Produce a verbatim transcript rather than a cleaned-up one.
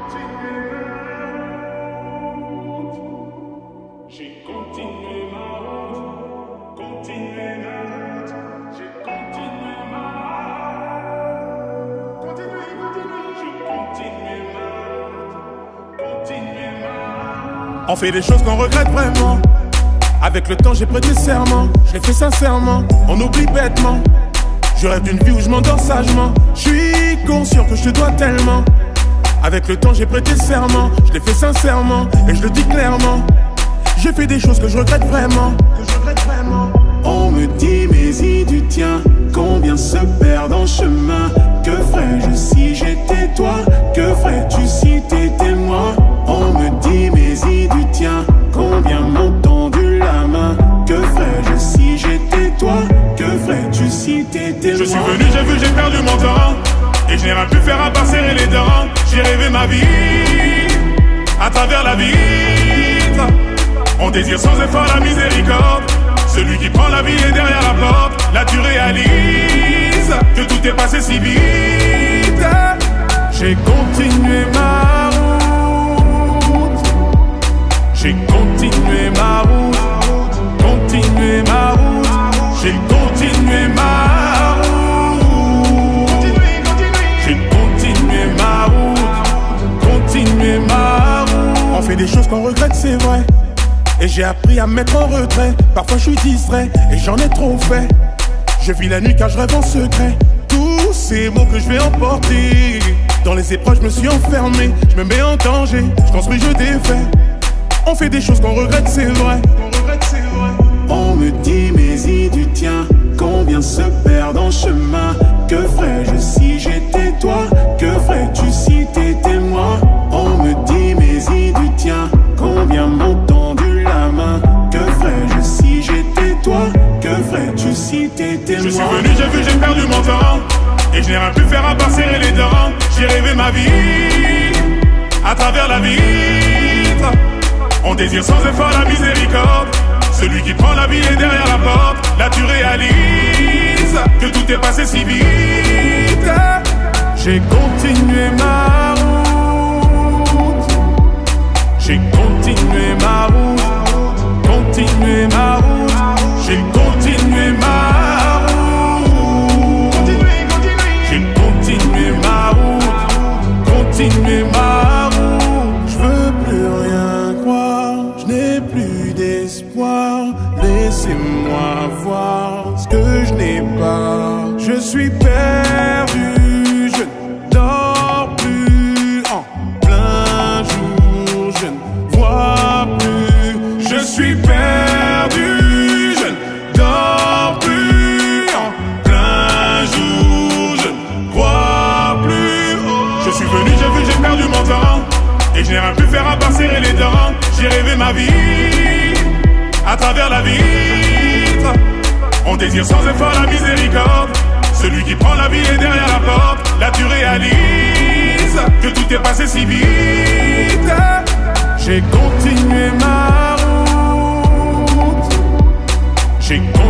J'ai continué ma route, continué ma route, j'ai continué ma route, continué, continué, j'ai continué ma route, continué ma route. On fait des choses qu'on regrette vraiment. Avec le temps j'ai prêté serment, je l'ai fait sincèrement, on oublie bêtement. Je rêve d'une vie où je m'endors sagement. Je suis conscient que je te dois tellement. Avec le temps j'ai prêté serment, je l'ai fait sincèrement et je le dis clairement. J'ai fait des choses que je regrette vraiment, que je regrette vraiment. On me dit mais y du tien, combien se perdent en chemin. Que ferais-je si j'étais toi? Que ferais-tu si t'étais moi? On me dit mais y du tien, combien m'ont tendu la main. Que ferais-je si j'étais toi? Que ferais-tu si t'étais moi? Je suis venu, j'ai vu, j'ai perdu mon temps, et je n'ai rien pu faire à part serrer les dents. J'ai rêvé ma vie, à travers la vitre. On désire sans effort la miséricorde. Celui qui prend la vie est derrière la porte. Là tu réalises que tout est passé si vite. J'ai continué ma route, j'ai continué ma route, continué ma route, j'ai continué ma route, j'ai continué ma route, continué ma route. On fait des choses qu'on regrette, c'est vrai. Et j'ai appris à me mettre en retrait. Parfois je suis distrait et j'en ai trop fait. Je vis la nuit car je rêve en secret. Tous ces mots que je vais emporter. Dans les épreuves je me suis enfermé. Je me mets en danger, je construis, je défais. On fait des choses qu'on regrette, c'est vrai. On me dit mais y du tien, combien se perdent en chemin. Que ferais-je si j'étais toi? Que ferais-tu si t'étais moi? On me dit mais y du tien, combien m'ont tendu la main. Que ferais-je si j'étais toi? Que ferais-tu si t'étais moi? Je suis venu, j'ai vu, j'ai perdu mon temps, et je n'ai rien pu faire à part serrer les dents. J'ai rêvé ma vie, à travers la vitre. On désire sans effort la miséricorde. Celui qui prend la vie est derrière la porte. Là tu réalises que tout est passé si vite. J'ai continué ma route, j'ai continué ma route, continué ma route, j'ai continué ma route, j'ai continué ma route, continué ma route. Je veux plus rien croire, je n'ai plus d'espoir. Laissez-moi voir ce que je n'ai pas. Je suis perdu, je ne dors plus en plein jour, je ne vois plus. Je suis perdu, je ne dors plus en plein jour, je ne crois plus. Je suis venu, j'ai vu, j'ai perdu mon temps, et je n'ai rien pu faire à part serrer les dents. J'ai rêvé ma vie, à travers la vitre. On désire sans effort la miséricorde. Celui qui prend la vie est derrière la porte. Là tu réalises que tout est passé si vite. J'ai continué ma route, j'ai continué